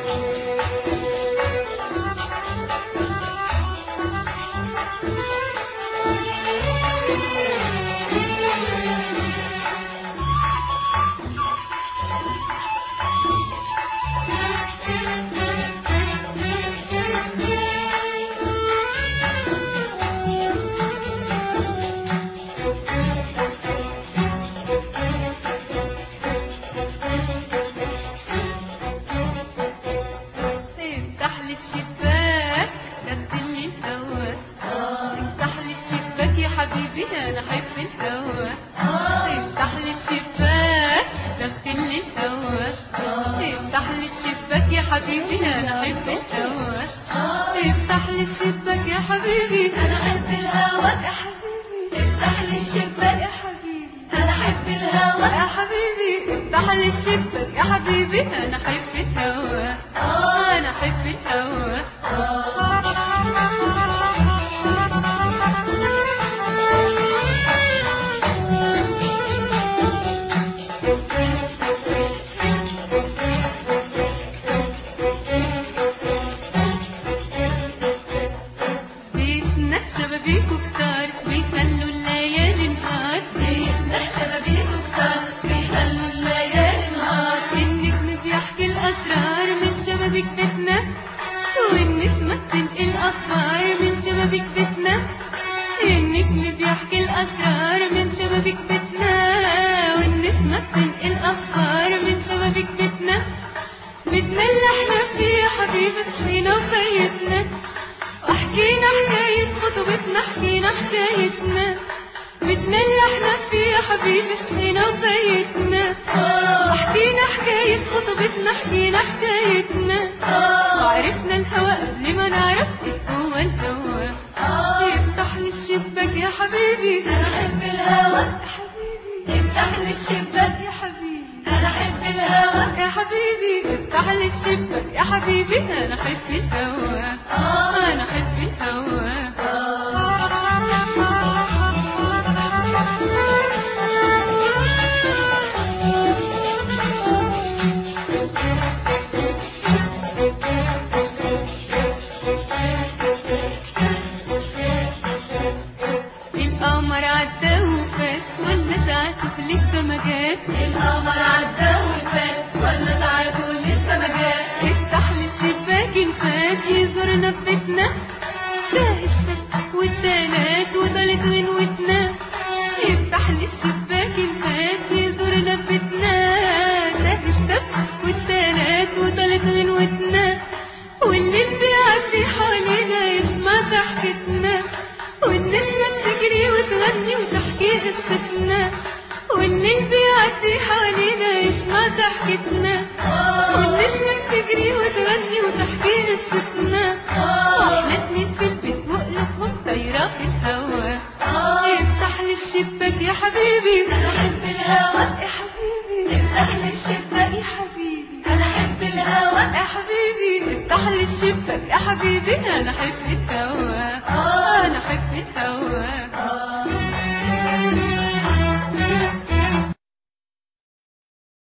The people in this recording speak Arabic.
حبيبي انا احب الهوا. افتح لي الشباك دخل لي الهوا. افتح لي الشباك يا حبيبي انا احب الهوا. افتح لي الشباك يا حبيبي انا احب الهوا يا حبيبي. افتح لي الشباك يا حبيبي انا احب الهوا يا حبيبي. افتح لي الشباك يا حبيبي انا احب الهوا. انا احب الهوا. شبابيكوا كتار بيخلوا الليالي نهار. بيتنا شبابيكوا كتار بيخلوا الليالي نهار. النجم بيحكي الأسرار من شبابيك بيتنا، والنسمة بتنقل أخبار من شبابيك بيتنا. النجم بيحكي الأسرار من شبابيك بيتنا، والنسمة بتنقل أخبار من شبابيك بيتنا. بيتنا اللي احنا فيه يا حبيبي صحينا وفايتنا، وحكينا حكاية خطوبتنا حكينا حكايتنا. بيتنا اللي احنا فيه يا حبيبي صحينا وفايتنا، وحكينا حكاية خطوبتنا حكينا حكايتنا. وعرفنا الهوا قبل ما نعرف ايه هو الهوا. افتح لي الشباك يا حبيبي انا احب الهوا يا حبيبي. افتح لي الشباك يا حبيبي انا احب الهوا يا حبيبي. افتح لي الشباك يا حبيبي انا احب الهوا. انا احب الهوا. القمر عدى وفات ولا ساعته لسه ما جات. القمر عدى وفات ولا ساعته لسه ما جات. افتح لي الشباك نفات يزورنا في بيتنا، تاه الشبك والتانات وطالت غنوتنا. افتح لي الشباك نفات يزورنا في بيتنا، تاه الشبك والتانات وطالت غنوتنا. والليل بيعدي حوالينا يسمع ضحكتنا، والنسمة بتجري وتغني وتحكي قصتنا. والليل بيعدي حوالينا يسمع ضحكتنا، والنسمة بتجري وتغني وتحكي قصتنا. واحنا اتنين في البيت وقلوبهم طايرة في الهوا. افتح لي الشباك يا حبيبي انا احب الهوا يا حبيبي. افتح لي الشباك يا حبيبي انا احب الهوا يا حبيبي. افتح لي الشباك يا حبيبي انا احب الهوا. انا احب الهوا.